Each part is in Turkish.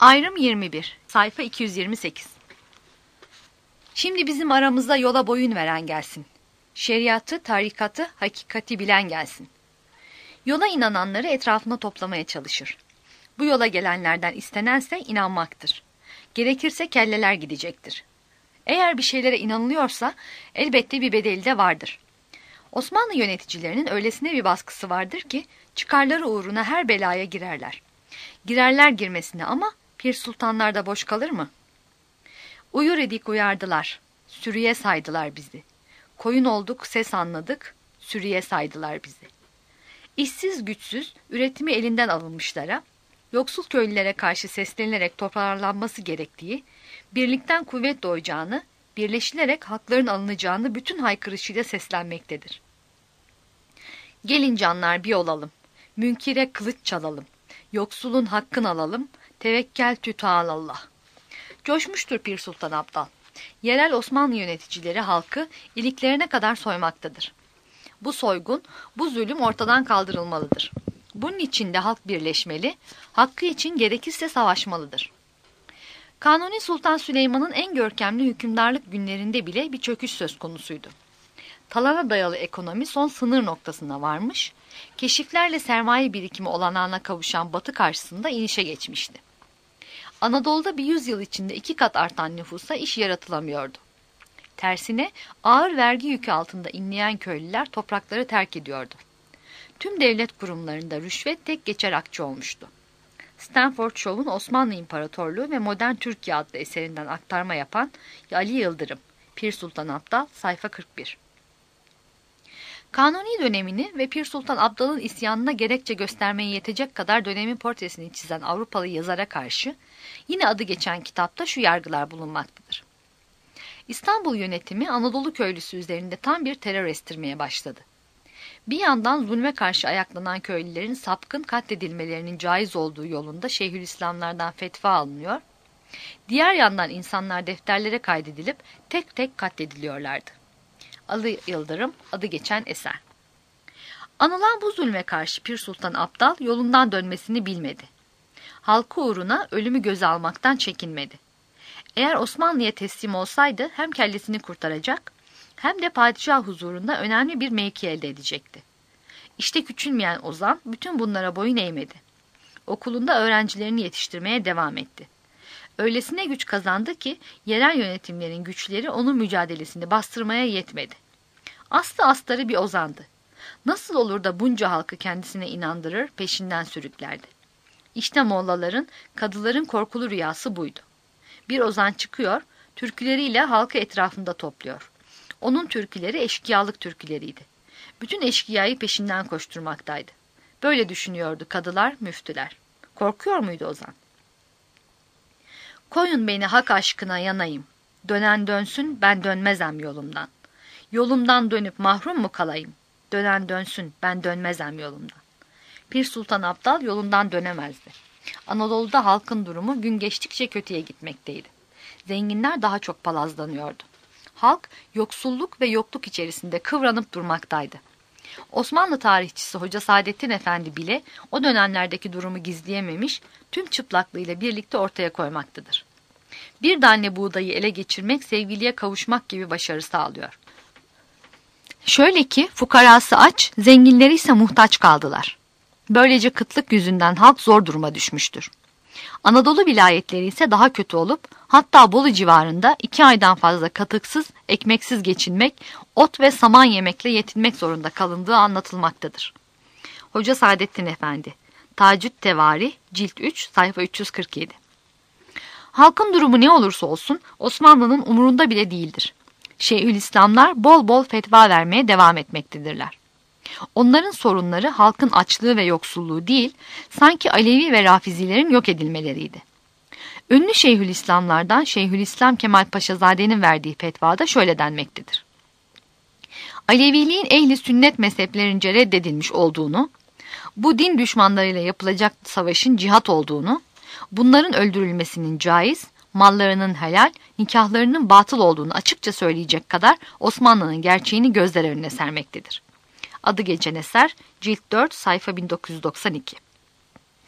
Ayrım 21, sayfa 228. Şimdi bizim aramızda yola boyun veren gelsin. Şeriatı, tarikatı, hakikati bilen gelsin. Yola inananları etrafına toplamaya çalışır. Bu yola gelenlerden istenense inanmaktır. Gerekirse kelleler gidecektir. Eğer bir şeylere inanılıyorsa elbette bir bedeli de vardır. Osmanlı yöneticilerinin öylesine bir baskısı vardır ki çıkarları uğruna her belaya girerler. Girerler girmesine ama pir sultanlar da boş kalır mı? Uyur idik uyardılar, sürüye saydılar bizi. Koyun olduk ses anladık, sürüye saydılar bizi. İşsiz güçsüz, üretimi elinden alınmışlara, yoksul köylülere karşı seslenilerek toparlanması gerektiği, birlikten kuvvet doğacağını, birleşilerek hakların alınacağını bütün haykırışıyla seslenmektedir. Gelin canlar bir olalım, münkire kılıç çalalım, yoksulun hakkını alalım, tevekkel tütâlallah. Coşmuştur Pir Sultan Abdal. Yerel Osmanlı yöneticileri halkı iliklerine kadar soymaktadır. Bu soygun, bu zulüm ortadan kaldırılmalıdır. Bunun için de halk birleşmeli, hakkı için gerekirse savaşmalıdır. Kanuni Sultan Süleyman'ın en görkemli hükümdarlık günlerinde bile bir çöküş söz konusuydu. Talana dayalı ekonomi son sınır noktasına varmış, keşiflerle sermaye birikimi olanağına kavuşan Batı karşısında inişe geçmişti. Anadolu'da bir 100 yıl içinde 2 kat artan nüfusa iş yaratılamıyordu. Tersine ağır vergi yükü altında inleyen köylüler toprakları terk ediyordu. Tüm devlet kurumlarında rüşvet tek geçer akçe olmuştu. Stanford Shaw'un Osmanlı İmparatorluğu ve Modern Türkiye adlı eserinden aktarma yapan Ali Yıldırım, Pir Sultan Abdal, sayfa 41. Kanuni dönemini ve Pir Sultan Abdal'ın isyanına gerekçe göstermeye yetecek kadar dönemin portresini çizen Avrupalı yazara karşı yine adı geçen kitapta şu yargılar bulunmaktadır. İstanbul yönetimi Anadolu köylüsü üzerinde tam bir terör estirmeye başladı. Bir yandan zulme karşı ayaklanan köylülerin sapkın katledilmelerinin caiz olduğu yolunda Şeyhülislamlardan fetva alınıyor, diğer yandan insanlar defterlere kaydedilip tek tek katlediliyorlardı. Ali Yıldırım, adı geçen eser. Anılan bu zulme karşı Pir Sultan Abdal yolundan dönmesini bilmedi. Halkı uğruna ölümü göze almaktan çekinmedi. Eğer Osmanlı'ya teslim olsaydı hem kellesini kurtaracak hem de padişah huzurunda önemli bir mevki elde edecekti. İşte küçülmeyen Ozan bütün bunlara boyun eğmedi. Okulunda öğrencilerini yetiştirmeye devam etti. Öylesine güç kazandı ki yerel yönetimlerin güçleri onun mücadelesini bastırmaya yetmedi. Aslı astarı bir ozandı. Nasıl olur da bunca halkı kendisine inandırır, peşinden sürüklerdi. İşte mollaların, kadıların korkulu rüyası buydu. Bir ozan çıkıyor, türküleriyle halkı etrafında topluyor. Onun türküleri eşkıyalık türküleriydi. Bütün eşkıyayı peşinden koşturmaktaydı. Böyle düşünüyordu kadılar, müftüler. Korkuyor muydu ozan? Koyun beni hak aşkına yanayım. Dönen dönsün ben dönmezem yolumdan. Yolumdan dönüp mahrum mu kalayım? Dönen dönsün ben dönmezem yolumdan. Pir Sultan Abdal yolundan dönemezdi. Anadolu'da halkın durumu gün geçtikçe kötüye gitmekteydi. Zenginler daha çok palazlanıyordu. Halk yoksulluk ve yokluk içerisinde kıvranıp durmaktaydı. Osmanlı tarihçisi Hoca Saadettin Efendi bile o dönemlerdeki durumu gizleyememiş, tüm çıplaklığıyla birlikte ortaya koymaktadır. Bir tane buğdayı ele geçirmek sevgiliye kavuşmak gibi başarı sağlıyor. Şöyle ki fukarası aç, zenginleri ise muhtaç kaldılar. Böylece kıtlık yüzünden halk zor duruma düşmüştür. Anadolu vilayetleri ise daha kötü olup hatta Bolu civarında 2 aydan fazla katıksız, ekmeksiz geçinmek, ot ve saman yemekle yetinmek zorunda kalındığı anlatılmaktadır. Hoca Saadettin Efendi, Tacüt Tevari, Cilt 3, sayfa 347. Halkın durumu ne olursa olsun Osmanlı'nın umurunda bile değildir. Şeyhülislamlar bol bol fetva vermeye devam etmektedirler. Onların sorunları halkın açlığı ve yoksulluğu değil, sanki Alevi ve Rafizilerin yok edilmeleriydi. Ünlü Şeyhülislamlardan Şeyhülislam Kemal Paşazade'nin verdiği fetvada şöyle denmektedir. Aleviliğin ehli sünnet mezheplerince reddedilmiş olduğunu, bu din düşmanlarıyla yapılacak savaşın cihat olduğunu, bunların öldürülmesinin caiz, mallarının helal, nikahlarının batıl olduğunu açıkça söyleyecek kadar Osmanlı'nın gerçeğini gözler önüne sermektedir. Adı geçen eser, Cilt 4, sayfa 1992.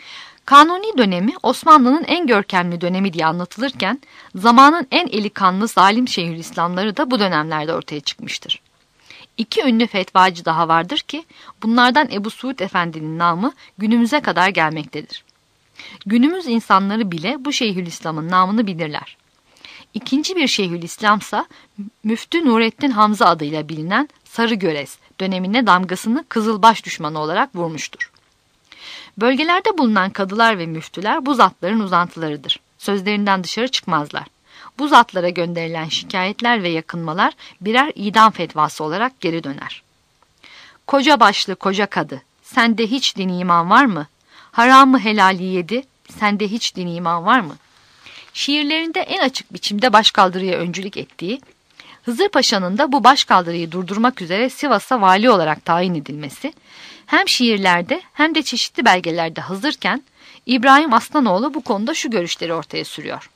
Kanuni dönemi Osmanlı'nın en görkemli dönemi diye anlatılırken zamanın en eli kanlı zalim Şeyhülislamları da bu dönemlerde ortaya çıkmıştır. İki ünlü fetvacı daha vardır ki bunlardan Ebu Suud Efendi'nin namı günümüze kadar gelmektedir. Günümüz insanları bile bu Şeyhülislam'ın namını bilirler. İkinci bir Şeyhülislam'sa Müftü Nurettin Hamza adıyla bilinen Sarıgörez dönemine damgasını Kızılbaş düşmanı olarak vurmuştur. Bölgelerde bulunan kadılar ve müftüler bu zatların uzantılarıdır. Sözlerinden dışarı çıkmazlar. Bu zatlara gönderilen şikayetler ve yakınmalar birer idam fetvası olarak geri döner. Koca başlı koca kadı, sende hiç din iman var mı? Haramı helali yedi, sende hiç din iman var mı? Şiirlerinde en açık biçimde başkaldırıya öncülük ettiği, Hızır Paşa'nın da bu başkaldırıyı durdurmak üzere Sivas'a vali olarak tayin edilmesi, hem şiirlerde hem de çeşitli belgelerde hazırken İbrahim Aslanoğlu bu konuda şu görüşleri ortaya sürüyor.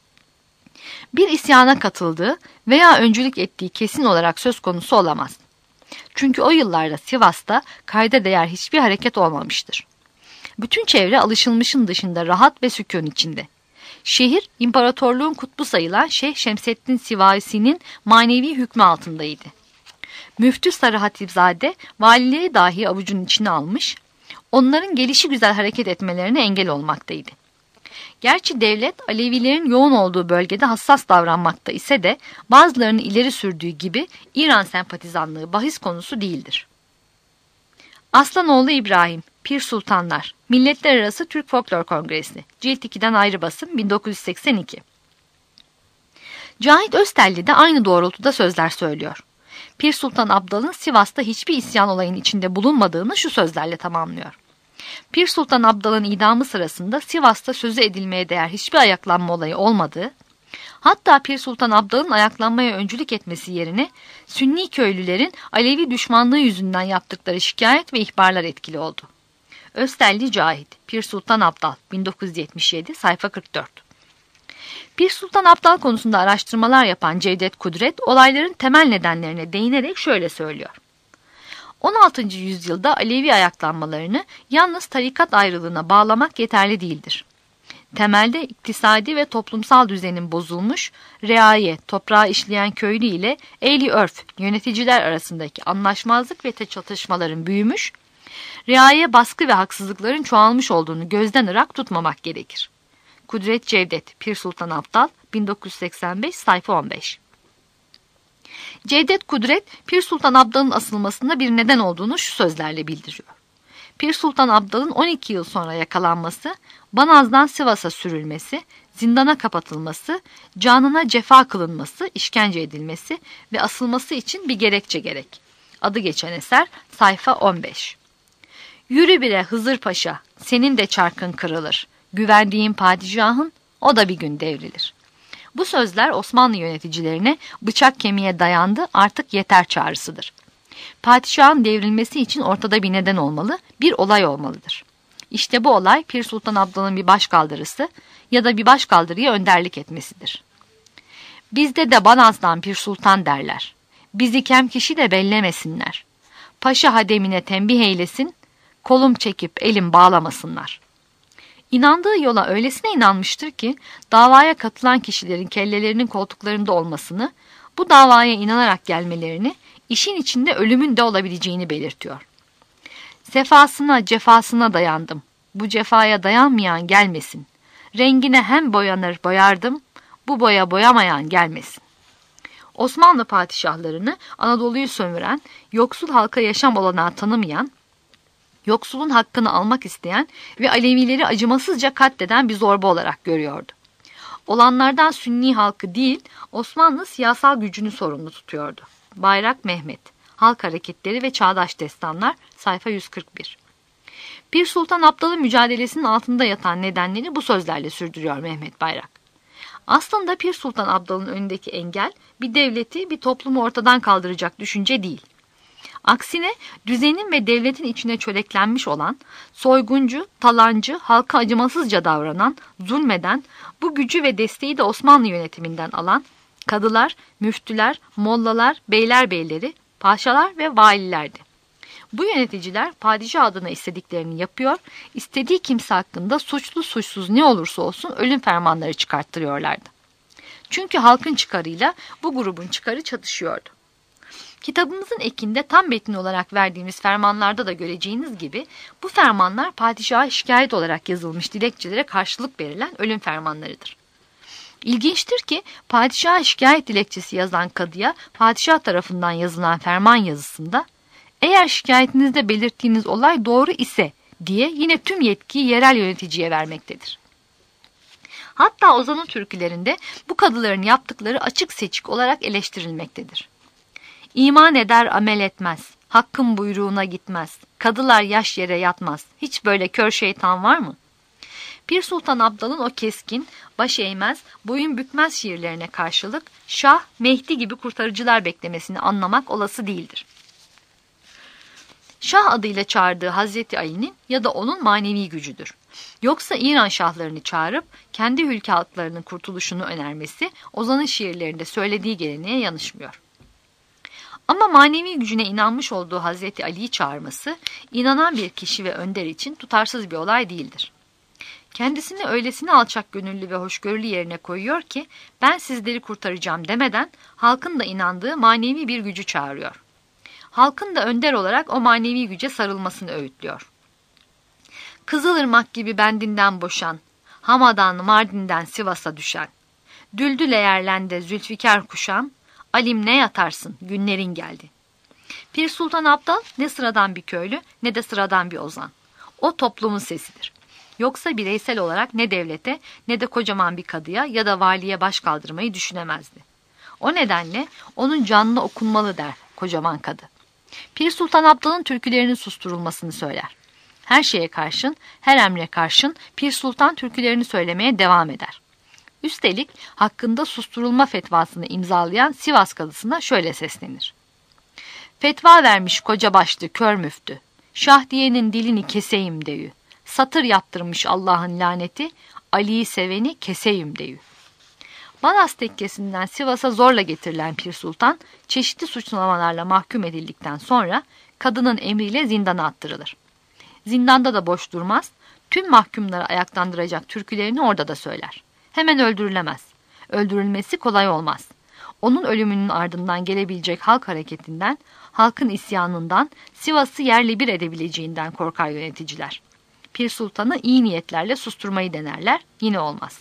Bir isyana katıldığı veya öncülük ettiği kesin olarak söz konusu olamaz. Çünkü o yıllarda Sivas'ta kayda değer hiçbir hareket olmamıştır. Bütün çevre alışılmışın dışında rahat ve sükun içinde. Şehir, imparatorluğun kutbu sayılan Şeyh Şemseddin Sivaisi'nin manevi hükmü altındaydı. Müftü Sarı Hatipzade, valileri dahi avucunun içine almış, onların gelişi güzel hareket etmelerine engel olmaktaydı. Gerçi devlet, Alevilerin yoğun olduğu bölgede hassas davranmakta ise de bazılarını ileri sürdüğü gibi İran sempatizanlığı bahis konusu değildir. Aslanoğlu İbrahim, Pir Sultanlar, Milletler Arası Türk Folklor Kongresi, Cilt 2'den ayrı basım 1982. Cahit Öztelli de aynı doğrultuda sözler söylüyor. Pir Sultan Abdal'ın Sivas'ta hiçbir isyan olayının içinde bulunmadığını şu sözlerle tamamlıyor. Pir Sultan Abdal'ın idamı sırasında Sivas'ta sözü edilmeye değer hiçbir ayaklanma olayı olmadığı, hatta Pir Sultan Abdal'ın ayaklanmaya öncülük etmesi yerine Sünni köylülerin Alevi düşmanlığı yüzünden yaptıkları şikayet ve ihbarlar etkili oldu. Öztelli Cahit, Pir Sultan Abdal, 1977, sayfa 44. Pir Sultan Abdal konusunda araştırmalar yapan Cevdet Kudret, olayların temel nedenlerine değinerek şöyle söylüyor. 16. yüzyılda Alevi ayaklanmalarını yalnız tarikat ayrılığına bağlamak yeterli değildir. Temelde iktisadi ve toplumsal düzenin bozulmuş, reaye, toprağı işleyen köylü ile ehli örf, yöneticiler arasındaki anlaşmazlık ve çatışmaların büyümüş, reaye baskı ve haksızlıkların çoğalmış olduğunu gözden ırak tutmamak gerekir. Kudret Cevdet, Pir Sultan Abdal, 1985, sayfa 15. Cevdet Kudret, Pir Sultan Abdal'ın asılmasında bir neden olduğunu şu sözlerle bildiriyor. Pir Sultan Abdal'ın 12 yıl sonra yakalanması, Banaz'dan Sivas'a sürülmesi, zindana kapatılması, canına cefa kılınması, işkence edilmesi ve asılması için bir gerekçe gerek. Adı geçen eser, sayfa 15. Yürü bire Hızır Paşa, senin de çarkın kırılır. Güvendiğin padişahın, o da bir gün devrilir. Bu sözler Osmanlı yöneticilerine bıçak kemiğe dayandı, artık yeter çağrısıdır. Padişahın devrilmesi için ortada bir neden olmalı, bir olay olmalıdır. İşte bu olay Pir Sultan Abdal'ın bir başkaldırısı ya da bir başkaldırıya önderlik etmesidir. Bizde de Banaz'dan Pir Sultan derler. Bizi kem kişi de bellemesinler. Paşa hademine tembih eylesin, kolum çekip elim bağlamasınlar. İnandığı yola öylesine inanmıştır ki davaya katılan kişilerin kellelerinin koltuklarında olmasını, bu davaya inanarak gelmelerini, işin içinde ölümün de olabileceğini belirtiyor. Sefasına, cefasına dayandım. Bu cefaya dayanmayan gelmesin. Rengine hem boyanır boyardım, bu boya boyamayan gelmesin. Osmanlı padişahlarını Anadolu'yu sömüren, yoksul halka yaşam olanağı tanımayan, yoksulun hakkını almak isteyen ve Alevileri acımasızca katleden bir zorba olarak görüyordu. Olanlardan Sünni halkı değil, Osmanlı siyasal gücünü sorumlu tutuyordu. Bayrak Mehmet, Halk Hareketleri ve Çağdaş Destanlar, sayfa 141. Pir Sultan Abdal'ın mücadelesinin altında yatan nedenleri bu sözlerle sürdürüyor Mehmet Bayrak. Aslında Pir Sultan Abdal'ın önündeki engel bir devleti, bir toplumu ortadan kaldıracak düşünce değil. Aksine düzenin ve devletin içine çöleklenmiş olan, soyguncu, talancı, halka acımasızca davranan, zulmeden, bu gücü ve desteği de Osmanlı yönetiminden alan kadılar, müftüler, mollalar, beylerbeyleri, paşalar ve valilerdi. Bu yöneticiler padişah adına istediklerini yapıyor, istediği kimse hakkında suçlu suçsuz ne olursa olsun ölüm fermanları çıkarttırıyorlardı. Çünkü halkın çıkarıyla bu grubun çıkarı çatışıyordu. Kitabımızın ekinde tam metin olarak verdiğimiz fermanlarda da göreceğiniz gibi bu fermanlar padişaha şikayet olarak yazılmış dilekçelere karşılık verilen ölüm fermanlarıdır. İlginçtir ki padişaha şikayet dilekçesi yazan kadıya padişah tarafından yazılan ferman yazısında eğer şikayetinizde belirttiğiniz olay doğru ise diye yine tüm yetkiyi yerel yöneticiye vermektedir. Hatta Ozan'ın türkülerinde bu kadıların yaptıkları açık seçik olarak eleştirilmektedir. İman eder amel etmez, hakkın buyruğuna gitmez, kadılar yaş yere yatmaz, hiç böyle kör şeytan var mı? Pir Sultan Abdal'ın o keskin, baş eğmez, boyun bükmez şiirlerine karşılık Şah, Mehdi gibi kurtarıcılar beklemesini anlamak olası değildir. Şah adıyla çağırdığı Hazreti Ali'nin ya da onun manevi gücüdür. Yoksa İran şahlarını çağırıp kendi ülke halklarının kurtuluşunu önermesi Ozan'ın şiirlerinde söylediği geleneğe yanışmıyor. Ama manevi gücüne inanmış olduğu Hazreti Ali'yi çağırması, inanan bir kişi ve önder için tutarsız bir olay değildir. Kendisini öylesine alçak gönüllü ve hoşgörülü yerine koyuyor ki, ben sizleri kurtaracağım demeden halkın da inandığı manevi bir gücü çağırıyor. Halkın da önder olarak o manevi güce sarılmasını öğütlüyor. Kızılırmak gibi bendinden boşan, Hamadan, Mardin'den Sivas'a düşen, Düldül eğerlende Zülfikar kuşan, Alim ne yatarsın, günlerin geldi. Pir Sultan Abdal ne sıradan bir köylü ne de sıradan bir ozan. O toplumun sesidir. Yoksa bireysel olarak ne devlete ne de kocaman bir kadıya ya da valiye baş kaldırmayı düşünemezdi. O nedenle onun canına okunmalı der kocaman kadı. Pir Sultan Abdal'ın türkülerinin susturulmasını söyler. Her şeye karşın, her emre karşın Pir Sultan türkülerini söylemeye devam eder. Üstelik hakkında susturulma fetvasını imzalayan Sivas kadısına şöyle seslenir. Fetva vermiş koca başlı kör müftü, Şah diyenin dilini keseyim deyü. Satır yaptırmış Allah'ın laneti, Ali'yi seveni keseyim deyü. Banas tekkesinden Sivas'a zorla getirilen Pir Sultan, çeşitli suçlamalarla mahkum edildikten sonra kadının emriyle zindana attırılır. Zindanda da boş durmaz, tüm mahkumları ayaklandıracak türkülerini orada da söyler. Hemen öldürülemez. Öldürülmesi kolay olmaz. Onun ölümünün ardından gelebilecek halk hareketinden, halkın isyanından, Sivas'ı yerle bir edebileceğinden korkar yöneticiler. Pir Sultan'ı iyi niyetlerle susturmayı denerler, yine olmaz.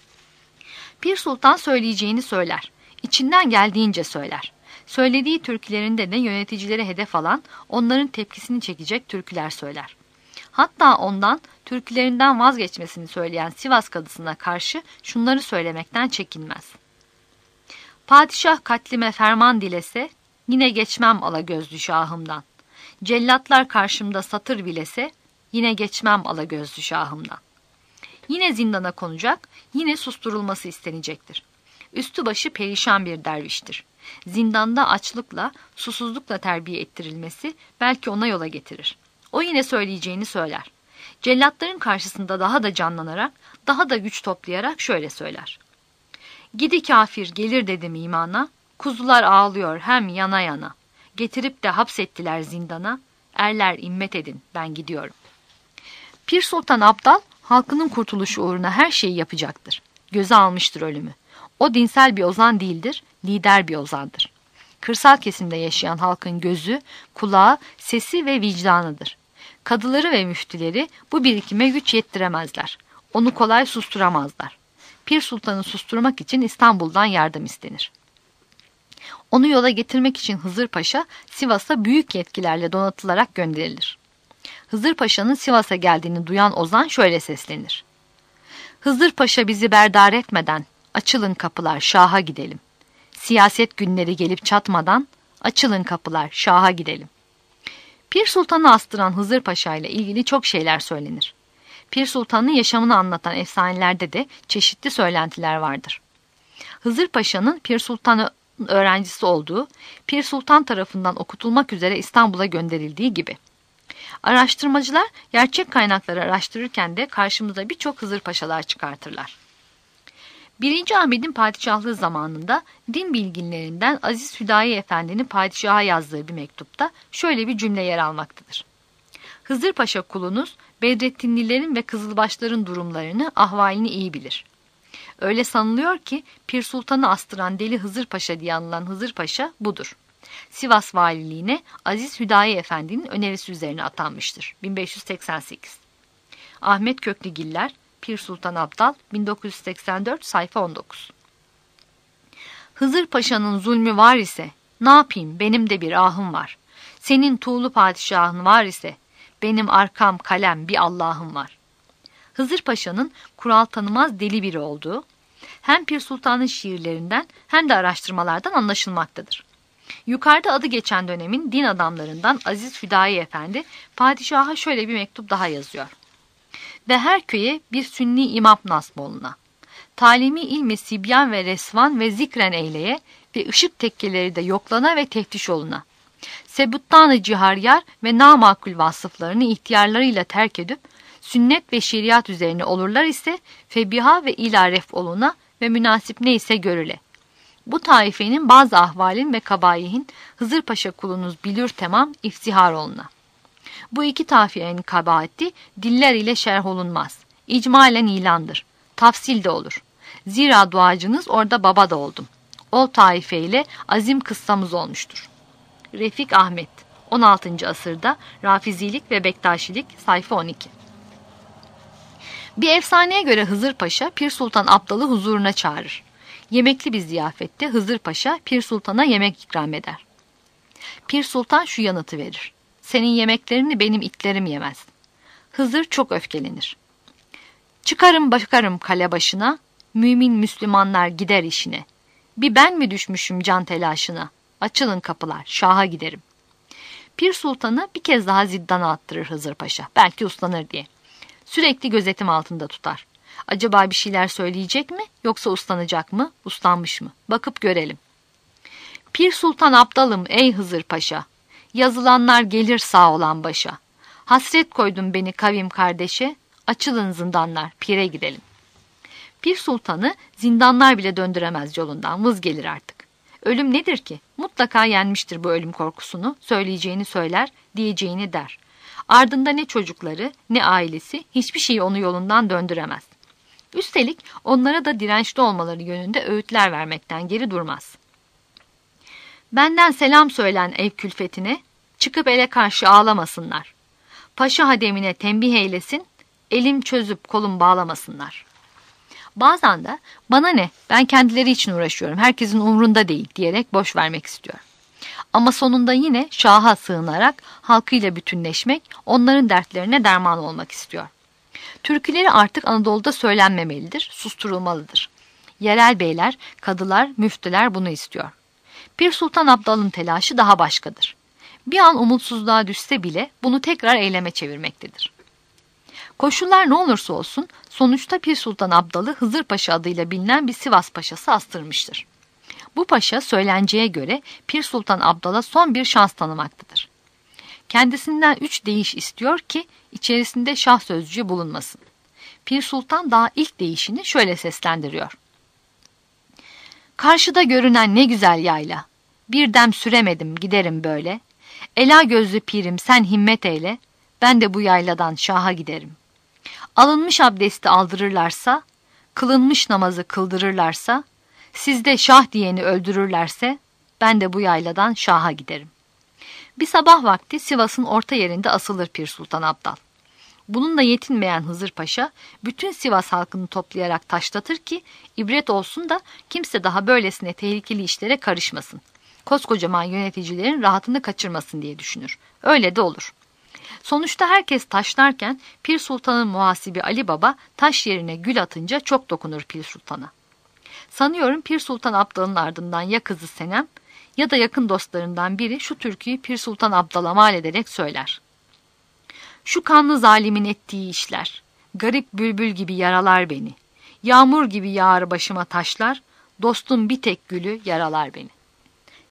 Pir Sultan söyleyeceğini söyler, içinden geldiğince söyler. Söylediği türkülerinde de yöneticileri hedef alan, onların tepkisini çekecek türküler söyler. Hatta ondan türkülerinden vazgeçmesini söyleyen Sivas kadısına karşı şunları söylemekten çekinmez. Padişah katlime ferman dilese, yine geçmem alagözlü şahımdan. Cellatlar karşımda satır bilese, yine geçmem alagözlü şahımdan. Yine zindana konacak, yine susturulması istenecektir. Üstü başı perişan bir derviştir. Zindanda açlıkla, susuzlukla terbiye ettirilmesi belki ona yola getirir. O yine söyleyeceğini söyler. Cellatların karşısında daha da canlanarak, daha da güç toplayarak şöyle söyler. Gidi kafir gelir dedim imana, kuzular ağlıyor hem yana yana. Getirip de hapsettiler zindana, erler immet edin ben gidiyorum. Pir Sultan Abdal, halkının kurtuluşu uğruna her şeyi yapacaktır. Göze almıştır ölümü. O dinsel bir ozan değildir, lider bir ozandır. Kırsal kesimde yaşayan halkın gözü, kulağı, sesi ve vicdanıdır. Kadıları ve müftüleri bu birikime güç yettiremezler. Onu kolay susturamazlar. Pir Sultan'ı susturmak için İstanbul'dan yardım istenir. Onu yola getirmek için Hızır Paşa Sivas'a büyük yetkilerle donatılarak gönderilir. Hızır Paşa'nın Sivas'a geldiğini duyan ozan şöyle seslenir. Hızır Paşa bizi berdar etmeden açılın kapılar Şah'a gidelim. Siyaset günleri gelip çatmadan açılın kapılar Şah'a gidelim. Pir Sultan'ı astıran Hızır Paşa ile ilgili çok şeyler söylenir. Pir Sultan'ın yaşamını anlatan efsanelerde de çeşitli söylentiler vardır. Hızır Paşa'nın Pir Sultan'ın öğrencisi olduğu, Pir Sultan tarafından okutulmak üzere İstanbul'a gönderildiği gibi. Araştırmacılar gerçek kaynakları araştırırken de karşımıza birçok Hızır Paşalar çıkartırlar. 1. Ahmet'in padişahlığı zamanında din bilginlerinden Aziz Hüdayi Efendi'nin padişaha yazdığı bir mektupta şöyle bir cümle yer almaktadır. Hızır Paşa kulunuz Bedrettinlilerin ve Kızılbaşların durumlarını, ahvalini iyi bilir. Öyle sanılıyor ki Pir Sultan'ı astıran deli Hızır Paşa diye anılan Hızır Paşa budur. Sivas valiliğine Aziz Hüdayi Efendi'nin önerisi üzerine atanmıştır. 1588. Ahmet Köklügiller, Pir Sultan Abdal, 1984, sayfa 19. Hızır Paşa'nın zulmü var ise, ne yapayım, benim de bir ahım var. Senin tuğlu padişahın var ise, benim arkam kalem bir Allah'ım var. Hızır Paşa'nın kural tanımaz deli biri olduğu, hem Pir Sultan'ın şiirlerinden hem de araştırmalardan anlaşılmaktadır. Yukarıda adı geçen dönemin din adamlarından Aziz Hüdayi Efendi, padişaha şöyle bir mektup daha yazıyor. Ve her köye bir sünni imam nasip oluna. Talimi ilmi sibyan ve resvan ve zikren eyleye ve ışık tekkeleri de yoklana ve teftiş oluna. Sebuttan-ı ciharyar ve namakul vasıflarını ihtiyarlarıyla terk edip, sünnet ve şeriat üzerine olurlar ise febiha ve ilaref oluna ve münasip neyse görüle. Bu taifenin bazı ahvalin ve kabayihin Hızır Paşa kulunuz bilir tamam iftihar oluna. Bu iki taifenin kabahati diller ile şerh olunmaz. İcmalen ilandır. Tafsil de olur. Zira duacınız orada baba da oldum. O taife ile azim kıssamız olmuştur. Refik Ahmet, 16. asırda Rafizilik ve Bektaşilik, sayfa 12. Bir efsaneye göre Hızır Paşa Pir Sultan Abdal'ı huzuruna çağırır. Yemekli bir ziyafette Hızır Paşa Pir Sultan'a yemek ikram eder. Pir Sultan şu yanıtı verir. Senin yemeklerini benim itlerim yemez. Hızır çok öfkelenir. Çıkarım bakarım kale başına, mümin Müslümanlar gider işine. Bir ben mi düşmüşüm can telaşına? Açılın kapılar, şaha giderim. Pir Sultan'ı bir kez daha ziddana attırır Hızır Paşa. Belki uslanır diye. Sürekli gözetim altında tutar. Acaba bir şeyler söyleyecek mi yoksa uslanacak mı, uslanmış mı? Bakıp görelim. Pir Sultan Abdalım ey Hızır Paşa. Yazılanlar gelir sağ olan başa. Hasret koydun beni kavim kardeşe. Açılın zindanlar, pire gidelim. Pir Sultan'ı zindanlar bile döndüremez yolundan, vız gelir artık. Ölüm nedir ki? Mutlaka yenmiştir bu ölüm korkusunu, söyleyeceğini söyler, diyeceğini der. Ardında ne çocukları, ne ailesi, hiçbir şeyi onu yolundan döndüremez. Üstelik onlara da dirençli olmaları yönünde öğütler vermekten geri durmaz. Benden selam söylen ev külfetine, çıkıp ele karşı ağlamasınlar. Paşa hademine tembih eylesin, elim çözüp kolum bağlamasınlar. Bazen de bana ne, ben kendileri için uğraşıyorum, herkesin umrunda değil diyerek boş vermek istiyor. Ama sonunda yine şaha sığınarak halkıyla bütünleşmek, onların dertlerine derman olmak istiyor. Türküleri artık Anadolu'da söylenmemelidir, susturulmalıdır. Yerel beyler, kadılar, müftüler bunu istiyor. Pir Sultan Abdal'ın telaşı daha başkadır. Bir an umutsuzluğa düşse bile bunu tekrar eyleme çevirmektedir. Koşullar ne olursa olsun sonuçta Pir Sultan Abdal'ı Hızır Paşa adıyla bilinen bir Sivas Paşası astırmıştır. Bu paşa söylenceye göre Pir Sultan Abdal'a son bir şans tanımaktadır. Kendisinden 3 deyiş istiyor ki içerisinde şah sözcüğü bulunmasın. Pir Sultan daha ilk deyişini şöyle seslendiriyor. Karşıda görünen ne güzel yayla, bir dem süremedim giderim böyle. Ela gözlü pirim sen himmet eyle, ben de bu yayladan şaha giderim. Alınmış abdesti aldırırlarsa, kılınmış namazı kıldırırlarsa, sizde şah diyeni öldürürlerse, ben de bu yayladan şaha giderim. Bir sabah vakti Sivas'ın orta yerinde asılır Pir Sultan Abdal. Bununla yetinmeyen Hızır Paşa, bütün Sivas halkını toplayarak taşlatır ki, ibret olsun da kimse daha böylesine tehlikeli işlere karışmasın. Koskocaman yöneticilerin rahatını kaçırmasın diye düşünür. Öyle de olur. Sonuçta herkes taşlarken Pir Sultan'ın muhasibi Ali Baba taş yerine gül atınca çok dokunur Pir Sultan'a. Sanıyorum Pir Sultan Abdal'ın ardından ya kızı Senem ya da yakın dostlarından biri şu türküyü Pir Sultan Abdal'a mal ederek söyler. Şu kanlı zalimin ettiği işler, garip bülbül gibi yaralar beni. Yağmur gibi yağar başıma taşlar, dostum bir tek gülü yaralar beni.